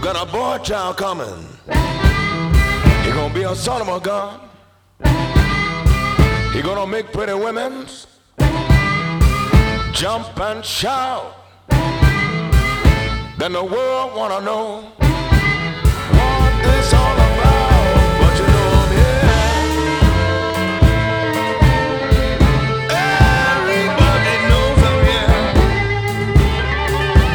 Got a boy child coming. He gonna be a son of a gun. He gonna make pretty women jump and shout. Then the world wanna know